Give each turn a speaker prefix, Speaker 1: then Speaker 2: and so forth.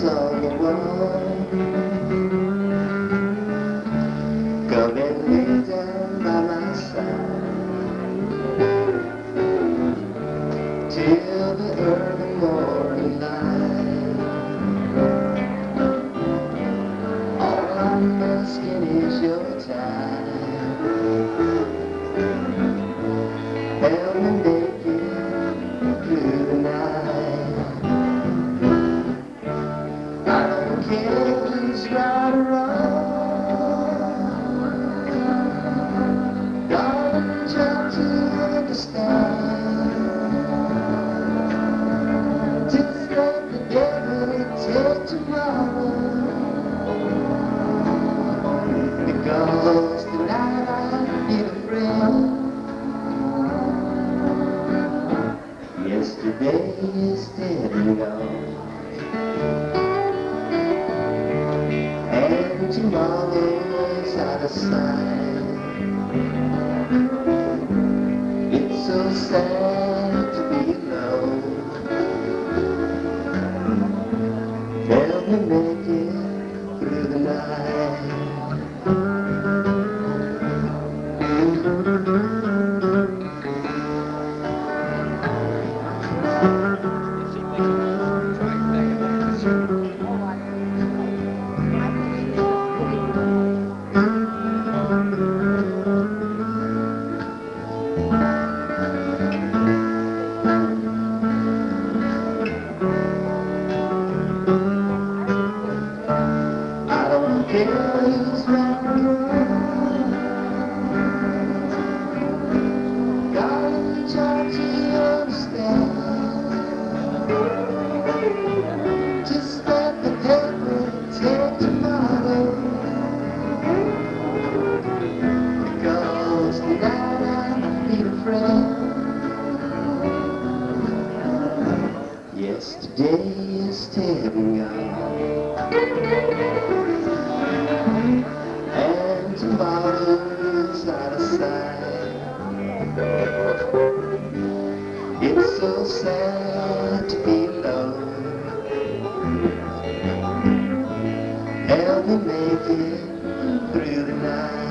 Speaker 1: shadows on the wall. Come and lay down by my side till the early morning light. All I'm asking is your time. Help me make it through the night. I don't care who's right or wrong. Darling, try to understand. Just let the devil take tomorrow, because tonight I need a friend. Yesterday is dead and gone, and tomorrow's out of sight. It's so sad to be alone. Help me make it through the night. I don't care who's right or wrong. Darling, try to understand. Just let the devil take tomorrow, because tonight I need a friend. Yesterday is dead and gone, and tomorrow's out of sight. It's so sad to be alone. Help me make it through the night.